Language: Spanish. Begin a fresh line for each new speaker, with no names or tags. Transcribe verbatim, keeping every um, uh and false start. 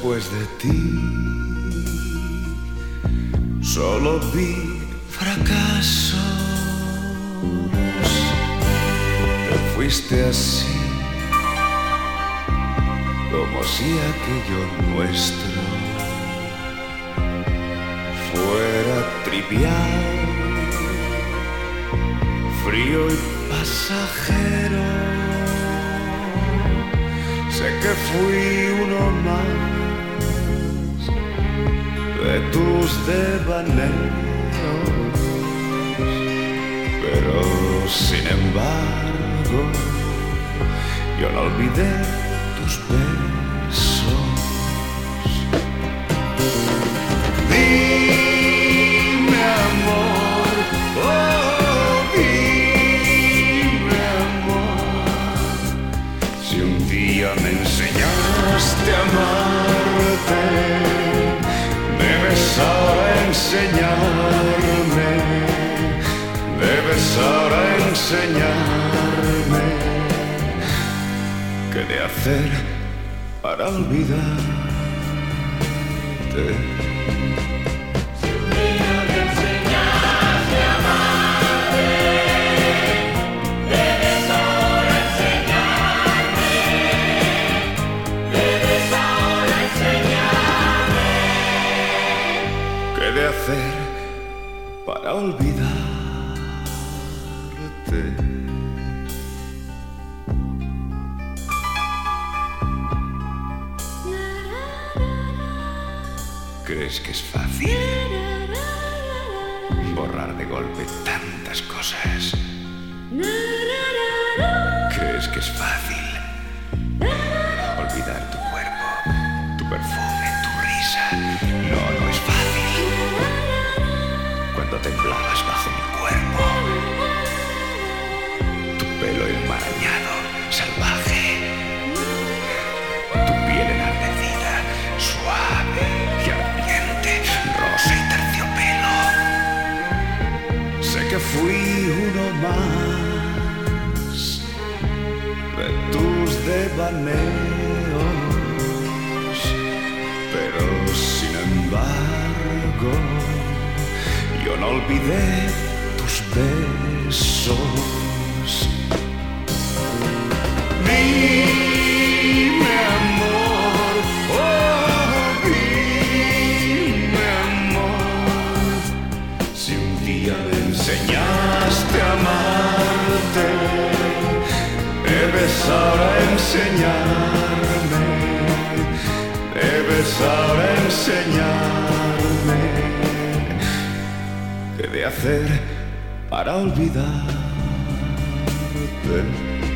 después de ti solo vi fracasos. Te fuiste así, como si aquello nuestro fuera trivial, frío y pasajero. Sé que fui uno más de tus devaneos, pero sin embargo yo no olvidé tus besos. Dime amor, oh dime amor, si un día me enseñaste a amarte, debes ahora enseñarme, debes ahora enseñarme qué de hacer para olvidarte.
Si un día me enseñaste a amarte, debes ahora enseñarme, debes ahora enseñarme
¿Qué de hacer para olvidarte? ¿Crees que es fácil borrar de golpe tantas cosas? ¿Crees que es fácil olvidar tu cuerpo, tu perfume, tu risa? No, no es fácil. Cuando temblabas bajo mi cuerpo, tu pelo enmarañado, salvaje, tu piel enardecida, suave y ardiente, rosa y terciopelo. Sé que fui uno más de tus devaneos, pero sin embargo yo no olvidé tus besos. Dime amor, oh dime amor, si un día me enseñaste a amarte, debes ahora enseñarme, debes ahora enseñarme qué de hacer para olvidarte.